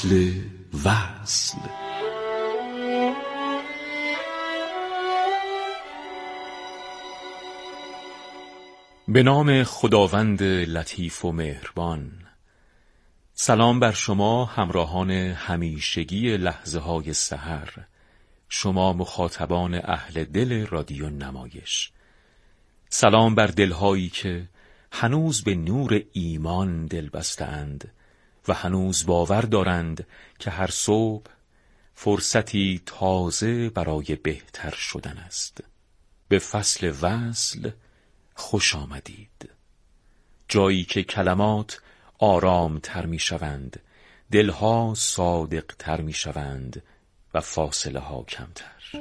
فصل وصل. به نام خداوند لطیف و مهربان. سلام بر شما همراهان همیشگی لحظه های سحر، شما مخاطبان اهل دل رادیو نمایش. سلام بر دلهایی که هنوز به نور ایمان دل بستند و هنوز باور دارند که هر صبح فرصتی تازه برای بهتر شدن است. به فصل وصل خوش آمدید، جایی که کلمات آرام تر می شوند، دلها صادق تر می شوند و فاصله ها کمتر.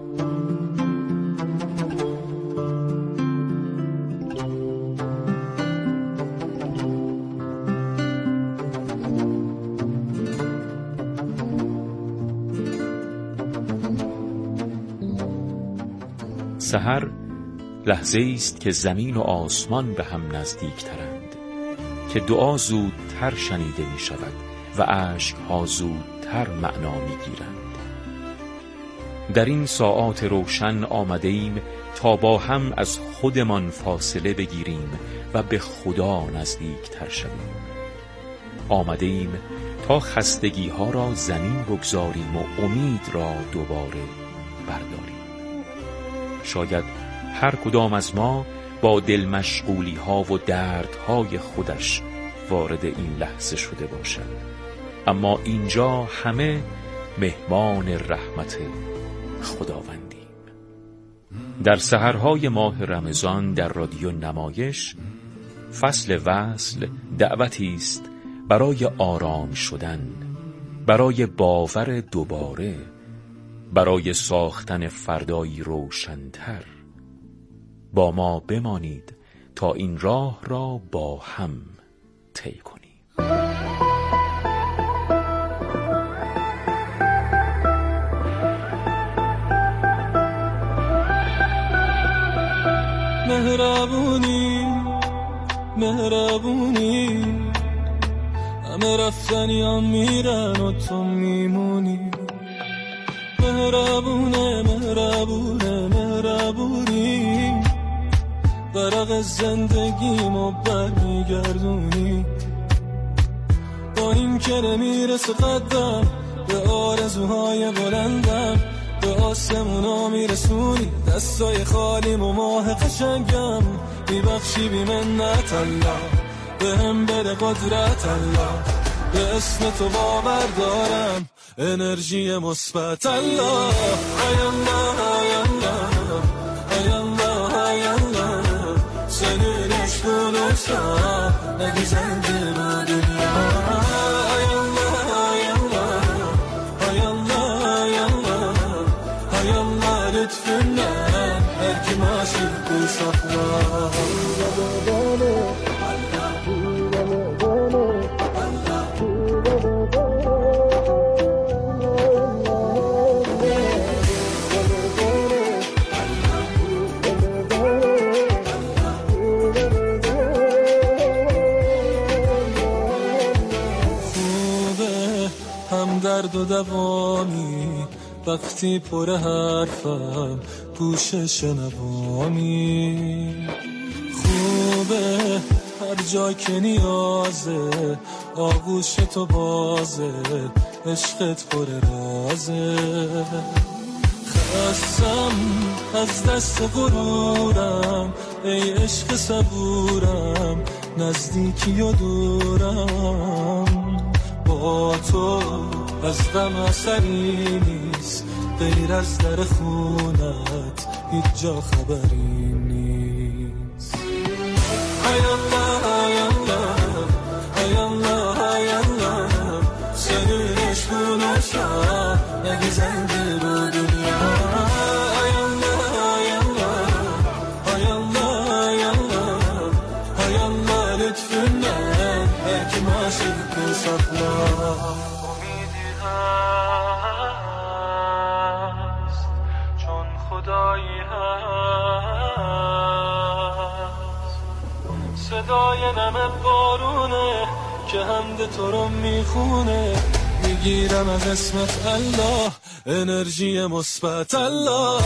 سحر لحظه است که زمین و آسمان به هم نزدیک ترند، که دعا زودتر شنیده می شود و اشک‌ها زودتر معنا می گیرند. در این ساعات روشن آمده ایم تا با هم از خودمان فاصله بگیریم و به خدا نزدیک تر شویم. آمده ایم تا خستگی ها را زمین بگذاریم و امید را دوباره برداریم. شاید هر کدام از ما با دل مشغولی ها و دردهای خودش وارد این لحظه شده باشد، اما اینجا همه مهمان رحمت خداوندیم. در سحرهای ماه رمضان در رادیو نمایش، فصل وصل دعوتی است برای آرام شدن، برای باور دوباره، برای ساختن فردایی روشن‌تر. با ما بمانید تا این راه را با هم طی کنیم. مهربونی مهربونی، همه رفتنی هم میرن و تو میمونی. مهربونه مهربونه مهربونی، ورق زندگیمو برمیگردونی. با این که نمیرسه قدم به آرزوهای بلندم، به آسمونا میرسونی. دستای خالیم و ماه قشنگم میبخشی بی منت الله، به هم بده قدرت الله. به اسم تو باور دارم، انرژی مثبت الله. ای الله ای الله ای الله ای الله، senin aşkın olsa ne güzeldir bu dünya. Ay Allah ay Allah ay Allah ay Allah ay Allah, lütfunla her kim aşık kul sakla. درد و دوامی وقتی پر حرفم پوشش نوامی. خوبه هر جا که نیازه آغوش تو بازه، عشقت پر رازه. خستم از دست غرورم ای عشق صبورم، نزدیکی و دورم. با تو از غم اثری نیست، غیر از در خونت هیچ جا خبری نیست. ای الله ای الله ای الله ای الله، senin aşkın olsa ne güzeldir bu dünya. Ay Allah ay Allah ay Allah ay Allah ay Allah, lütfunla her kim aşık kul sakla. خدایی هست، صدای نم بارونه که حمد تو رو میخونه. میگیرم از اسمت الله، انرژی مثبت الله.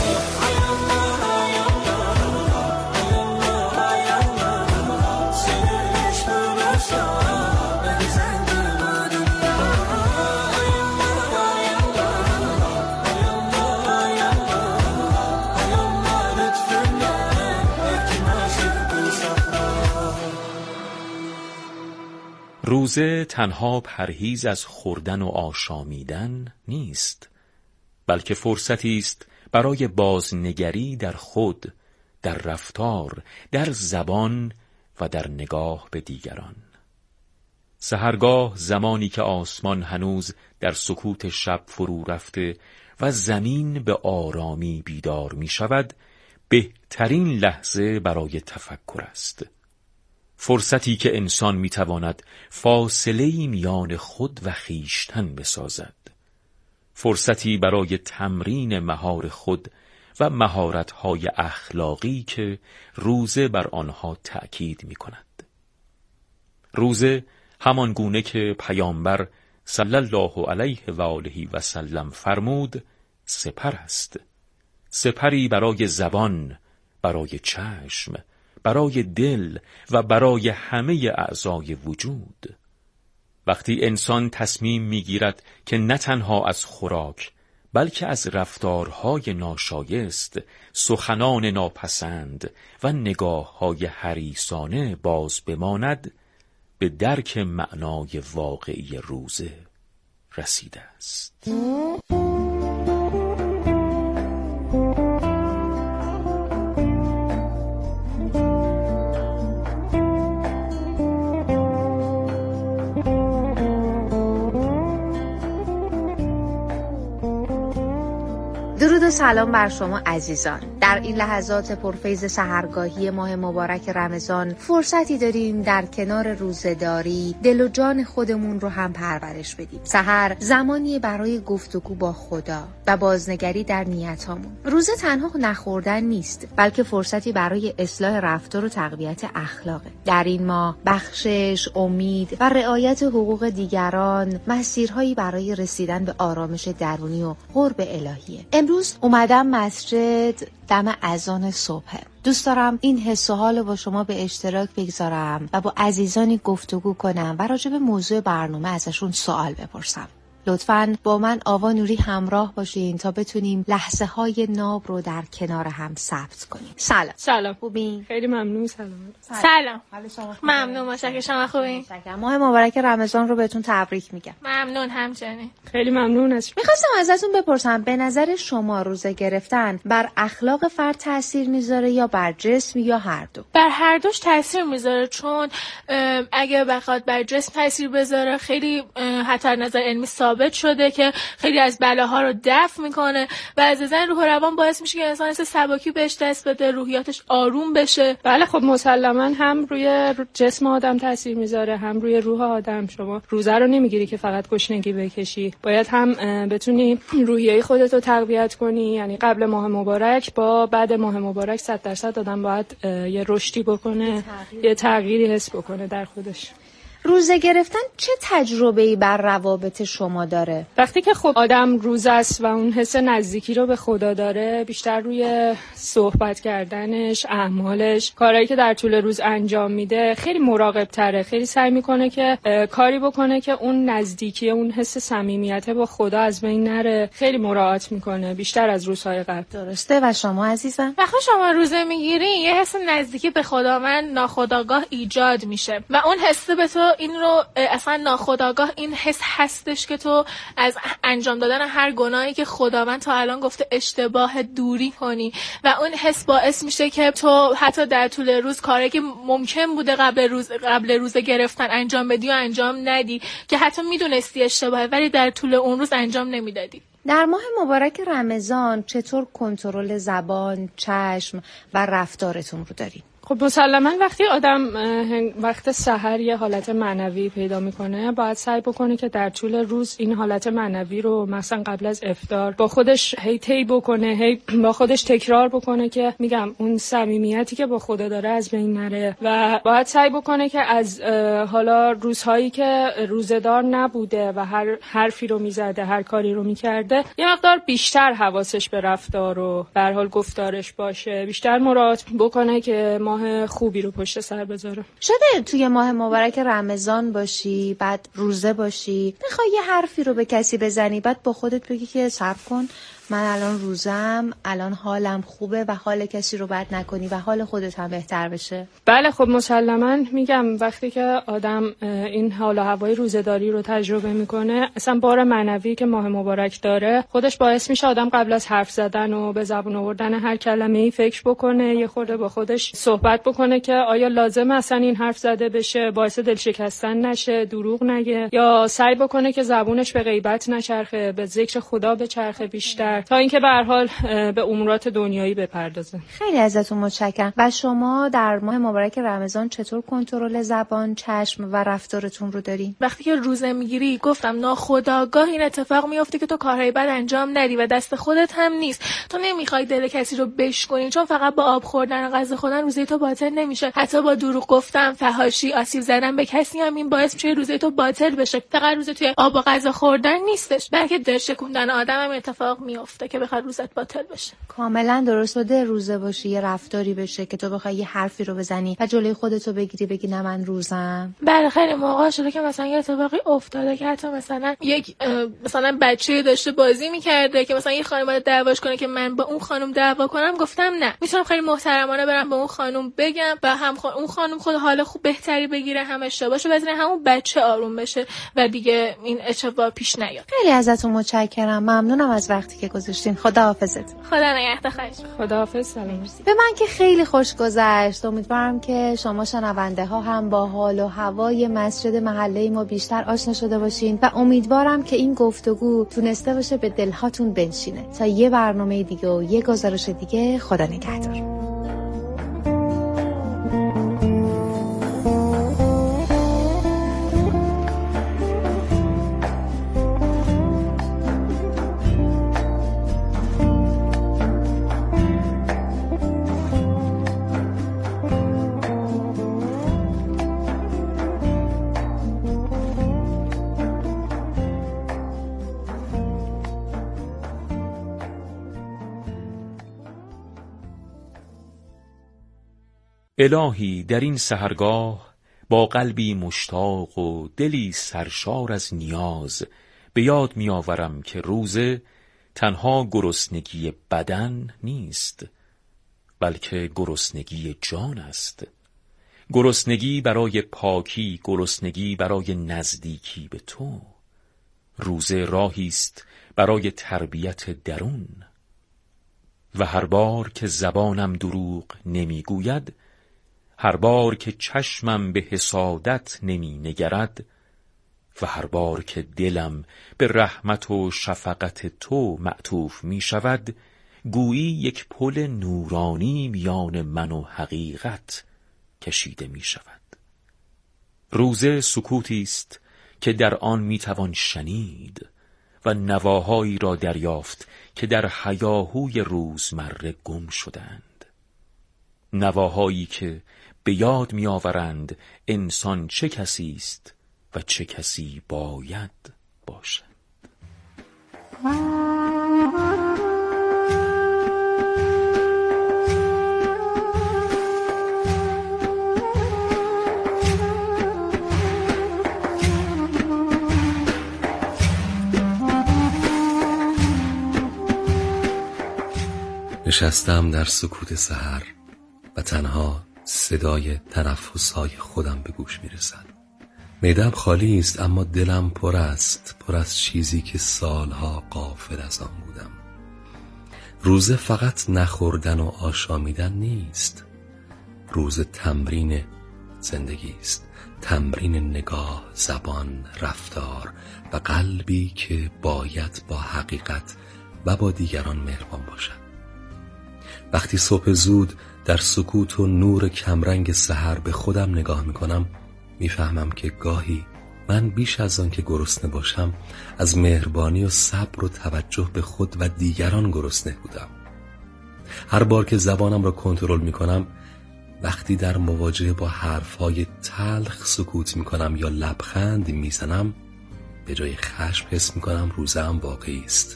روزه تنها پرهیز از خوردن و آشامیدن نیست، بلکه فرصتی است برای بازنگری در خود، در رفتار، در زبان و در نگاه به دیگران. سحرگاه، زمانی که آسمان هنوز در سکوت شب فرو رفته و زمین به آرامی بیدار می شود، بهترین لحظه برای تفکر است. فرصتی که انسان میتواند فاصله‌ای میان خود و خویشتن بسازد. فرصتی برای تمرین مهار خود و مهارت‌های اخلاقی که روزه بر آنها تأکید می‌کند. روزه همان گونه که پیامبر صلی الله علیه و آله و سلم فرمود، سپر است. سپری برای زبان، برای چشم، برای دل و برای همه اعضای وجود. وقتی انسان تصمیم میگیرد که نه تنها از خوراک بلکه از رفتارهای ناشایست، سخنان ناپسند و نگاه‌های حریصانه باز بماند، به درک معنای واقعی روزه رسیده است. درود و سلام بر شما عزیزان. در این لحظات پرفیض سحرگاهی ماه مبارک رمضان فرصتی داریم در کنار روزه‌داری دل و جان خودمون رو هم پرورش بدیم. سحر زمانی برای گفتگو با خدا و بازنگری در نیتامون. روزه تنها نخوردن نیست، بلکه فرصتی برای اصلاح رفتار و تقویت اخلاقه. در این ماه بخشش، امید و رعایت حقوق دیگران مسیرهایی برای رسیدن به آرامش درونی و قرب الهیه. امروز اومدم مسجد دم اذان صبح. دوست دارم این حس و حال رو با شما به اشتراک بگذارم و با عزیزانی گفتگو کنم و راجع به موضوع برنامه ازشون سوال بپرسم. لطفاً با من آوا نوری همراه باشین تا بتونیم لحظه های ناب رو در کنار هم ثبت کنیم. سلام. خوبین؟ خیلی ممنون. سلام. ممنون. متشکرم. شما خوبین؟ ماه مبارک رمضان رو بهتون تبریک میگم. ممنون همچنین. خیلی ممنون ازتون. می‌خواستم ازتون بپرسم به نظر شما روزه گرفتن بر اخلاق فرد تاثیر میذاره یا بر جسم یا هر دو؟ بر هر دوش تاثیر میذاره، چون اگه بخواد بر جسم تاثیر بذاره خیلی حتی از نظر علمی ثابت شده که خیلی از بلاها رو دفع میکنه و از نظر روح و روان باعث میشه که انسان حس سبکی بهش دست بده، روحیاتش آروم بشه. بله خب مسلماً هم روی جسم آدم تاثیر میذاره هم روی روح آدم. شما روزه رو نمیگیری که فقط گشنگی بکشی، باید هم بتونی روحیه خودت رو تقویت کنی. یعنی قبل ماه مبارک با بعد ماه مبارک 100% آدم باید یه رشدی بکنه، یه تغییری حس بکنه در خودش. روزه گرفتن چه تجربه‌ای بر روابط شما داره؟ وقتی که خب آدم روزه است و اون حس نزدیکی رو به خدا داره، بیشتر روی صحبت کردنش، اعمالش، کارهایی که در طول روز انجام میده خیلی مراقب تره. خیلی سعی میکنه که کاری بکنه که اون نزدیکی، اون حس صمیمیت با خدا از بین نره. خیلی مراعات میکنه بیشتر از روزهای قبل. درسته. و شما عزیزم؟ وقتی شما روزه میگیری یه حس نزدیکی به خداوند ناخودآگاه ایجاد میشه و اون حس به تو این رو اصلا ناخودآگاه این حس هستش که تو از انجام دادن هر گناهی که خداوند تا الان گفته اشتباه دوری کنی و اون حس باعث میشه که تو حتی در طول روز کاری که ممکن بوده قبل روزه گرفتن انجام بدی و انجام ندی که حتی میدونستی اشتباهه ولی در طول اون روز انجام نمیدادی. در ماه مبارک رمضان چطور کنترل زبان، چشم و رفتارتون رو دارید؟ خب مسلماً وقتی آدم وقت سحر یه حالت معنوی پیدا میکنه باید سعی بکنه که در طول روز این حالت معنوی رو مثلا قبل از افطار با خودش طی بکنه، با خودش تکرار بکنه که میگم اون صمیمیتی که با خدا داره از بین نره و باید سعی بکنه که از حالا روزهایی که روزه‌دار نبوده و هر حرفی رو میزده، هر کاری رو میکرده، یه مقدار بیشتر حواسش به رفتار و به هر حال گفتارش باشه، بیشتر مراعات بکنه که ماه خوبی رو پشت سر بذاره. شده توی ماه مبارک رمضان باشی، بعد روزه باشی، بخوای یه حرفی رو به کسی بزنی، بعد با خودت بگی که صبر کن، من الان روزم، الان حالم خوبه و حال کسی رو بد نکنی و حال خودت هم بهتر بشه؟ بله خب مسلماً میگم وقتی که آدم این حال و هوای روزه‌داری رو تجربه میکنه، اصلا بار معنوی که ماه مبارک داره خودش باعث میشه آدم قبل از حرف زدن و به زبون آوردن هر کلمه‌ای فکر بکنه، یه خورده با خودش صحبت بکنه که آیا لازمه اصلا این حرف زده بشه، باعث دل شکستن نشه، دروغ نگه، یا سعی بکنه که زبونش به غیبت نچرخه، به ذکر خدا بچرخه بیشتر، تا اینکه به هر حال به امورات دنیایی بپردازه. خیلی ازتون متشکرم. و شما در ماه مبارک رمضان چطور کنترل زبان، چشم و رفتارتون رو دارین؟ وقتی که روزه میگیری، گفتم ناخودآگاه این اتفاق میفته که تو کارهای بد انجام ندی و دست خودت هم نیست. تو نمیخوای دل کسی رو بشکنی، چون فقط با آب خوردن و غذا خوردن روزه تو باطل نمیشه. حتی با دروغ گفتن، فحاشی، آسیب زدن به کسی هم این باعث میشه روزه تو باطل بشه. فقط روزه توی آب و غذا خوردن نیستش، بلکه دل شکوندن آدم هم اتفاق میفته که بخواد روزت باطل بشه. کاملا درست بوده. روزه باشی یه رفتاری بشه که تو بخوای یه حرفی رو بزنی و جلوی خودتو بگیری، بگی نه من روزم. بله خیلی موقع شده که مثلا یه اتفاقی افتاده که حتی مثلا یک مثلا بچه داشته بازی میکرده که مثلا یه خانم باید دعواش کنه که من با اون خانم دعوا کنم، گفتم نه، میتونم خیلی محترمانه برم به اون خانم بگم و هم اون خانم خود حال خوب بهتری بگیره، هم اشتباهشو بزنه، همون بچه آروم بشه و دیگه این اتفاق پیش نیاد. خیلی ازتون متشکرم. ممنونم از وقتی که گذاشتین. خداحافظت. خدا نگهدار. خداحافظ. سلام. به من که خیلی خوش گذشت. امیدوارم که شما شنونده ها هم با حال و هوای مسجد محله ما بیشتر آشنا شده باشین و امیدوارم که این گفتگو تونسته باشه به دلهاتون بنشینه. تا یه برنامه دیگه و یه گزارش دیگه، خدا نگهدار. الهی در این سحرگاه با قلبی مشتاق و دلی سرشار از نیاز به یاد می‌آورم که روزه تنها گرسنگی بدن نیست، بلکه گرسنگی جان است. گرسنگی برای پاکی، گرسنگی برای نزدیکی به تو. روزه راهی است برای تربیت درون. و هر بار که زبانم دروغ نمیگوید، هر بار که چشمم به حسادت نمی نگرد و هر بار که دلم به رحمت و شفقت تو معطوف می شود، گویی یک پل نورانی میان من و حقیقت کشیده می شود. روزه سکوتی است که در آن می توان شنید و نواهایی را دریافت که در هیاهوی روزمره گم شدند. نواهایی که به یاد می آورند انسان چه کسی است و چه کسی باید باشد. نشستم در سکوت سحر و تنها صدای تنفس‌های خودم به گوش می‌رسد. معده‌ام خالی است اما دلم پر است، پر از چیزی که سالها غافل از آن بودم. روزه فقط نخوردن و آشامیدن نیست. روزه تمرین زندگی است، تمرین نگاه، زبان، رفتار و قلبی که باید با حقیقت و با دیگران مهربان باشد. وقتی صبح زود در سکوت و نور کمرنگ سحر به خودم نگاه میکنم، میفهمم که گاهی من بیش از آن که گرسنه باشم از مهربانی و صبر و توجه به خود و دیگران گرسنه بودم. هر بار که زبانم را کنترل میکنم، وقتی در مواجهه با حرفهای تلخ سکوت میکنم یا لبخند میزنم، به جای خشم حس میکنم روزه‌ام واقعی است.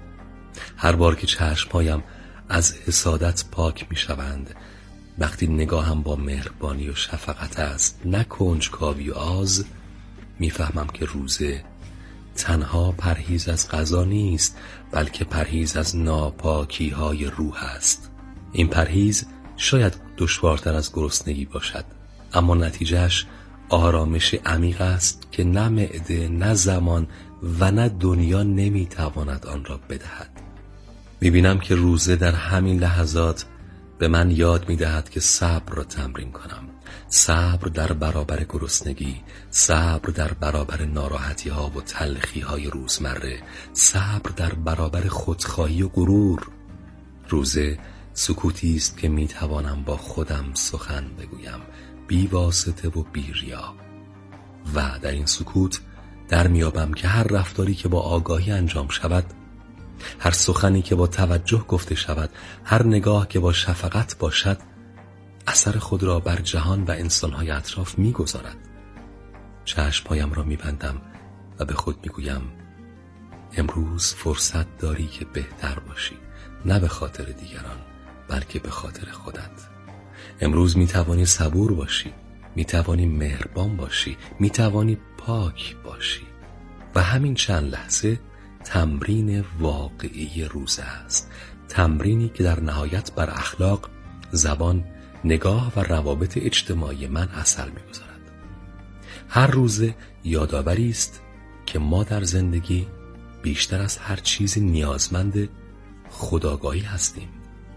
هر بار که چشمهایم از حسادت پاک میشوند، وقتی نگاهم با مهربانی و شفقت است نه کنجکاوی و آز، میفهمم که روزه تنها پرهیز از غذا نیست، بلکه پرهیز از ناپاکی های روح است. این پرهیز شاید دشوارتر از گرسنگی باشد، اما نتیجهش آرامش عمیق است که نه معده، نه زمان و نه دنیا نمیتواند آن را بدهد. میبینم که روزه در همین لحظات به من یاد میدهد که صبر را تمرین کنم. صبر در برابر گرسنگی، صبر در برابر ناراحتی ها و تلخی های روزمره، صبر در برابر خودخواهی و غرور. روزه سکوتی است که میتوانم با خودم سخن بگویم، بی واسطه و بی ریا. و در این سکوت در میابم که هر رفتاری که با آگاهی انجام شود، هر سخنی که با توجه گفته شود، هر نگاه که با شفقت باشد، اثر خود را بر جهان و انسانهای اطراف میگذارد. چشمهایم را میبندم و به خود میگویم امروز فرصت داری که بهتر باشی، نه به خاطر دیگران بلکه به خاطر خودت. امروز میتوانی صبور باشی، میتوانی مهربان باشی، میتوانی پاک باشی. و همین چند لحظه تمرین واقعی روزه است، تمرینی که در نهایت بر اخلاق، زبان، نگاه و روابط اجتماعی من اثر می‌گذارد. هر روزه یادآوری است که ما در زندگی بیشتر از هر چیزی نیازمند خودآگاهی هستیم.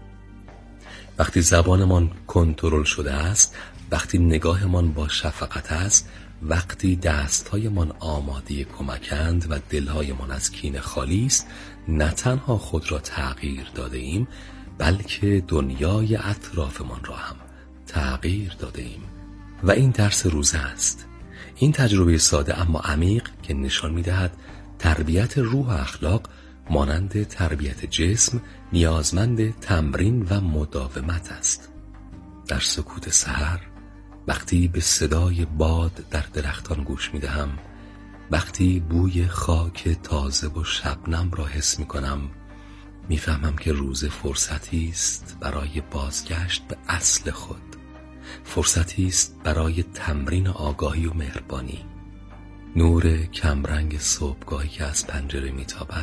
وقتی زبانمان کنترل شده است، وقتی نگاهمان با شفقت است، وقتی دستهایمان آماده کمکند و دلهایمان از کینه خالی است، نه تنها خود را تغییر داده ایم، بلکه دنیای اطرافمان را هم تغییر داده ایم. و این درس روزه است، این تجربه ساده اما عمیق که نشان می‌دهد تربیت روح و اخلاق مانند تربیت جسم نیازمند تمرین و مداومت است. در سکوت سحر، وقتی به صدای باد در درختان گوش می‌دهم، وقتی بوی خاک تازه و شبنم را حس می‌کنم، می‌فهمم که روزه فرصتی است برای بازگشت به اصل خود، فرصتی است برای تمرین آگاهی و مهربانی. نور کمرنگ صبحگاهی که از پنجره میتابد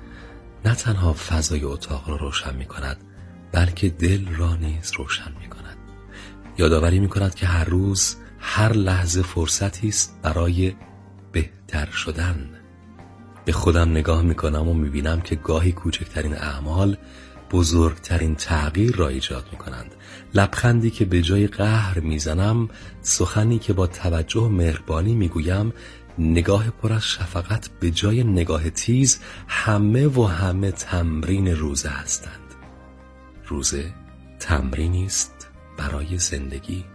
نه تنها فضای اتاق را روشن می‌کند، بلکه دل را نیز روشن می‌کند. یادآوری می‌کند که هر روز، هر لحظه فرصتی است برای بهتر شدن. به خودم نگاه می‌کنم و می‌بینم که گاهی کوچکترین اعمال بزرگترین تغییر را ایجاد می‌کنند. لبخندی که به جای قهر می‌زنم، سخنی که با توجه و مهربانی می‌گویم، نگاه پر از شفقت به جای نگاه تیز، همه تمرین روزه هستند. روزه تمرینی است برای زندگی،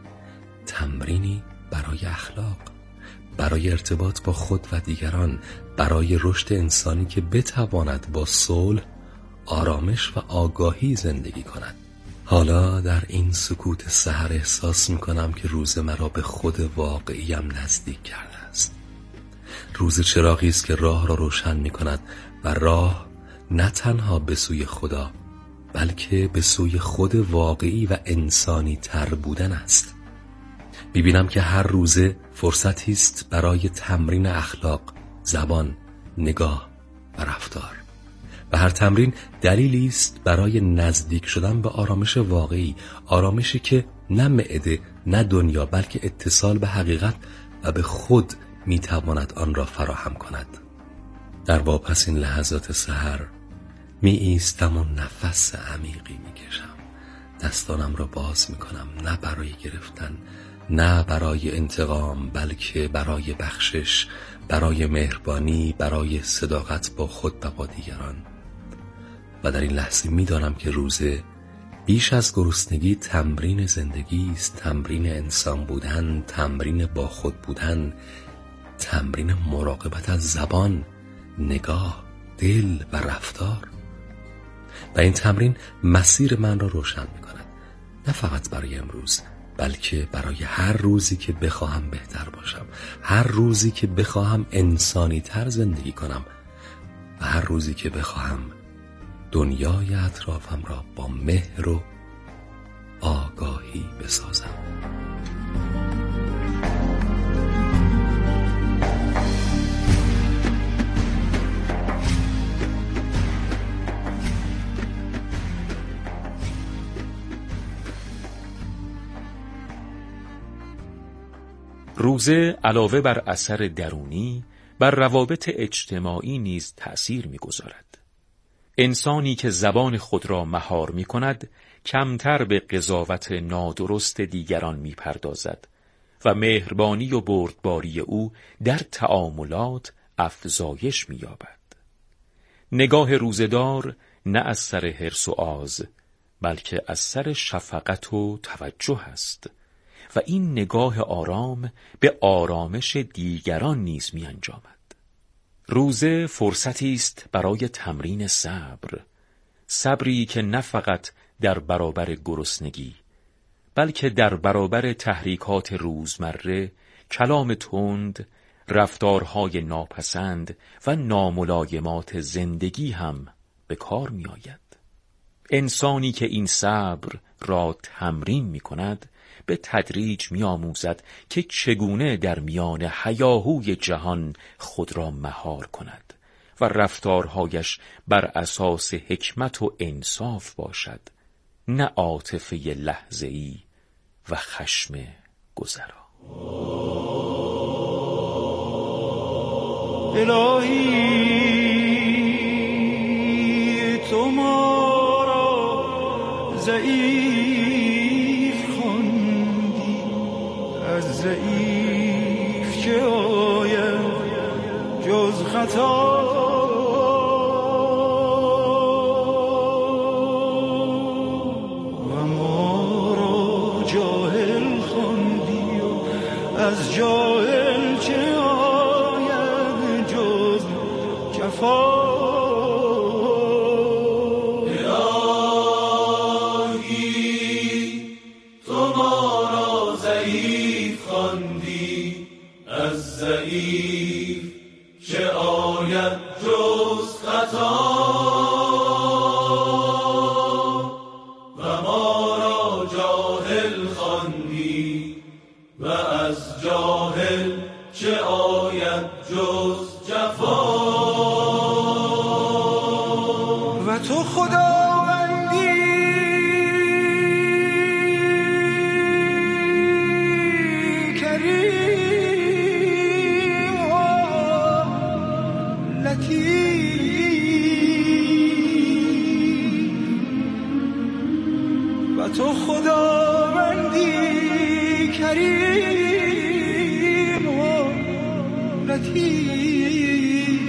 تمرینی برای اخلاق، برای ارتباط با خود و دیگران، برای رشد انسانی که بتواند با صلح، آرامش و آگاهی زندگی کند. حالا در این سکوت سحر احساس می‌کنم که روزه مرا به خود واقعیم نزدیک کرده است. روزه چراغی است که راه را روشن می‌کند و راه نه تنها به سوی خدا، بلکه به سوی خود واقعی و انسانی تر بودن است. می‌بینم که هر روزه فرصتی است برای تمرین اخلاق، زبان، نگاه و رفتار. و هر تمرین دلیلی است برای نزدیک شدن به آرامش واقعی، آرامشی که نه معده، نه دنیا، بلکه اتصال به حقیقت و به خود میتواند آن را فراهم کند. در واپسین لحظات سحر می ایستم و نفس عمیقی میکشم. دستانم را باز میکنم، نه برای گرفتن، نه برای انتقام، بلکه برای بخشش، برای مهربانی، برای صداقت با خود و با دیگران. و در این لحظه میدانم که روزه بیش از گرسنگی تمرین زندگی است، تمرین انسان بودن، تمرین با خود بودن، تمرین مراقبت از زبان، نگاه، دل و رفتار. و این تمرین مسیر من را روشن می‌کند، نه فقط برای امروز، بلکه برای هر روزی که بخواهم بهتر باشم، هر روزی که بخواهم انسانی تر زندگی کنم و هر روزی که بخواهم دنیای اطرافم را با مهر و آگاهی بسازم. روزه علاوه بر اثر درونی بر روابط اجتماعی نیز تأثیر می‌گذارد. انسانی که زبان خود را مهار می‌کند کمتر به قضاوت نادرست دیگران می‌پردازد و مهربانی و بردباری او در تعاملات افزایش می‌یابد. نگاه روزه‌دار نه از سر حرص و آز، بلکه از سر شفقت و توجه است و این نگاه آرام به آرامش دیگران نیز می انجامد. روزه فرصتی است برای تمرین صبر، صبری که نه فقط در برابر گرسنگی، بلکه در برابر تحریکات روزمره، کلام تند، رفتارهای ناپسند و ناملایمات زندگی هم به کار می آید. انسانی که این صبر را تمرین می کند، به تدریج می‌آموزد که چگونه در میان هیاهوی جهان خود را مهار کند و رفتارهایش بر اساس حکمت و انصاف باشد، نه عاطفه لحظه‌ای و خشم گذرا. الهی تو ما را ضعیف خواندی، از ضعیف چه آید جز خطا، و ما را جاهل خواندی و از جاهل چه آید جز جفا. چه آید جز خطا و ما را جاهل خواندی و از جاهل چه آید جز جفا. و تو خداوندی تو خداوندی کریم و لطیف،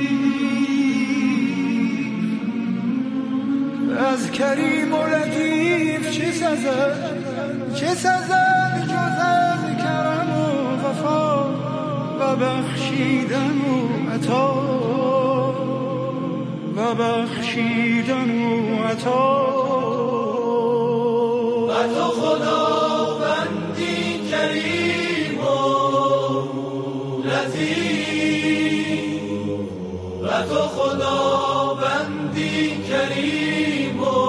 از کریم و لطیف چه سزد، چه سزد جز از کرم و وفا و بخشیدن و عطا، و بخشیدن و عطا. و تو خداوندی کریم و لطیف، و تو خداوندی کریم و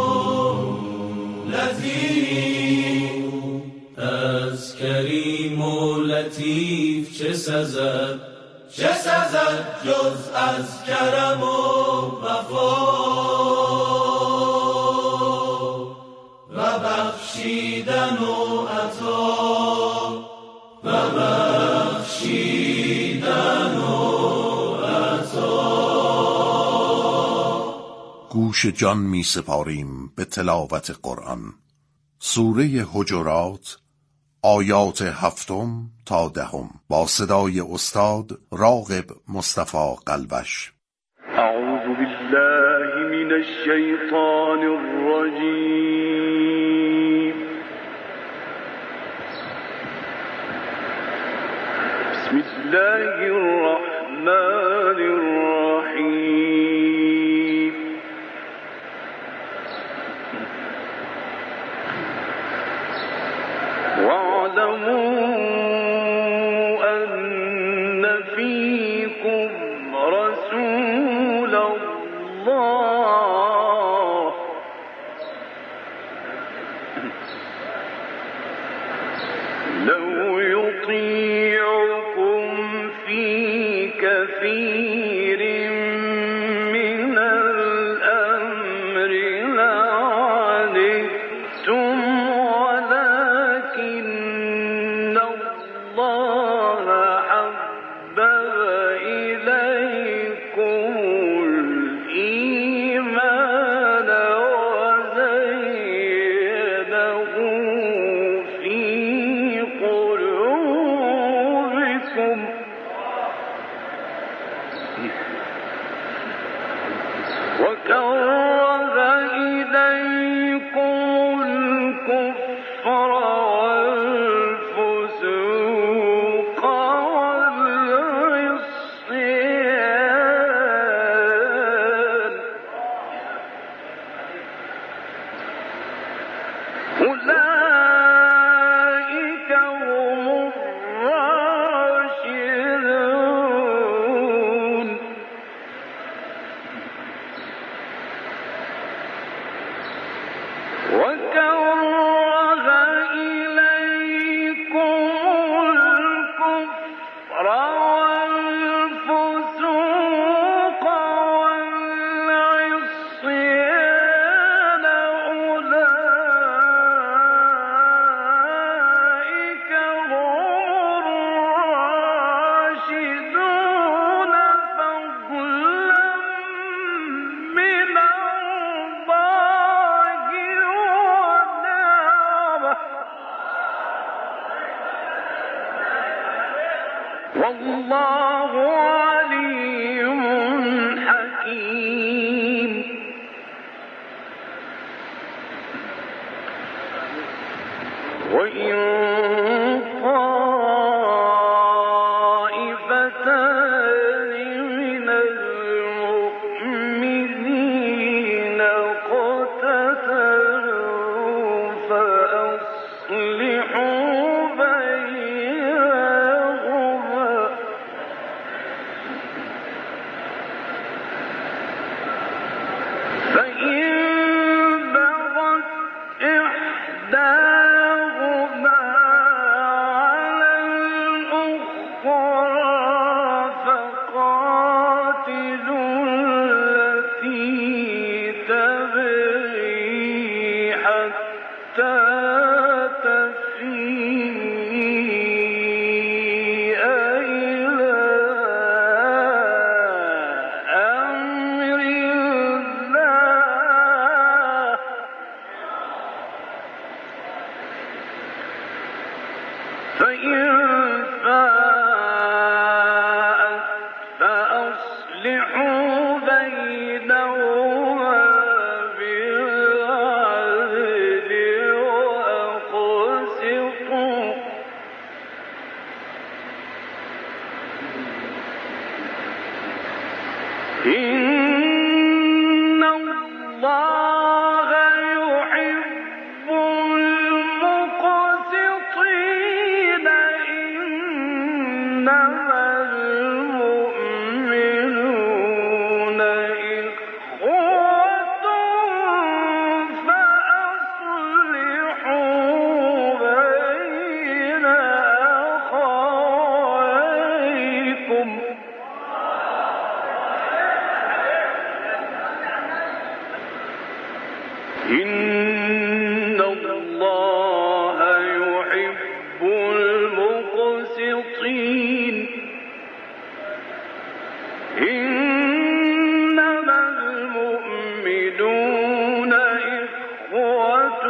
لطیف، از کریم و لطیف چه سزد، چه سزد جز از کرم و وفا و بخشیدن و عطا، و بخشیدن و عطا. گوش جان می سپاریم به تلاوت قرآن. سوره حجرات، آیات 7 تا 10 با صدای استاد راغب مصطفی قلبش. اعوذ بالله من الشیطان الرجیم. الله الرحمن الرحيم واعلموا أن فيكم رسول الله لو يطيعكم في كثير من الأمر لعنتم ولكن الله حبب إليكم الإيمان وزينه في قلوبكم وكره إليكم الكفر والفسوق والعصيان أولئك هم الراشدون وكره إليكم الكفر والفسوق والعصيان أولئك هم الراشدون فضلا من الله ونعمه والله عليم حكيم وإن طائفتان من المؤمنين اقتتلوا فأصلحوا بينهما فإن بغت إحداهما على الأخرى فقاتلوا التي تبغي حتى تفيء إلى أمر الله فإن فاءت فأصلحوا بينهما بالعدل وأقسطوا إن الله يحب المقسطين إنما المؤمنون إخوة فأصلحوا بين أخويكم إن الله يحب المقسطين إنما المؤمنون إخوة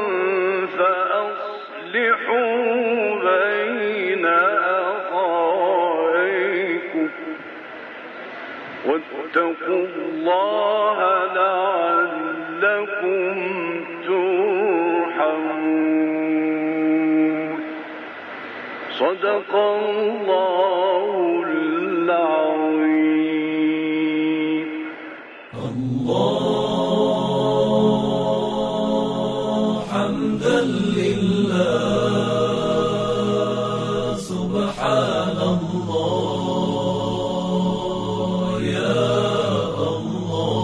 فأصلحوا بين أخويكم واتقوا الله لعلكم ترحمون صدق الله الله